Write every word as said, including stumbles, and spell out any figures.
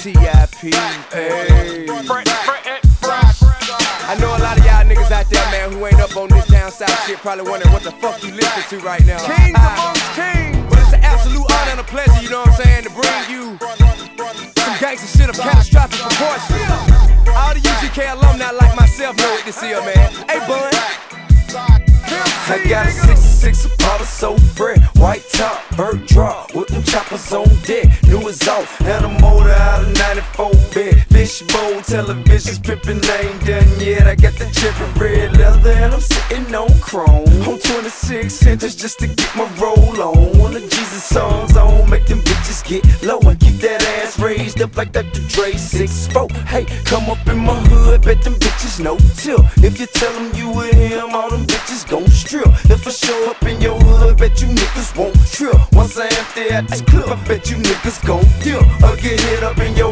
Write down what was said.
T I P. Hey. I know a lot of y'all niggas out there, man, who ain't up on this down south shit, probably wondering what the fuck you listening to right now. Kings amongst kings. But it's an absolute honor and a pleasure, you know what I'm saying, to bring you some gangsta shit of catastrophic proportions. All the U G K alumni like myself know what this is, man. Hey, bud. I got a sixty-six Apollo so fresh, white top, bird drop, with them choppers on deck. New is off, and a motor out of ninety-four bed. Fishbowl televisions, pimpin' ain't done yet. I got the cherry red leather, and I'm sitting on chrome. On twenty-six inches just to get my roll on. One of Jesus' songs on, make them bitches get low and keep that ass raised up like Doctor Dre six four. Hey, come up in my hood, bet them bitches no till. If you tell them you with him, all them bitches gon' strip. If I show up in your hood, bet you niggas won't trip. Once I empty out this clip, I bet you niggas gon' dip. Or get hit up in your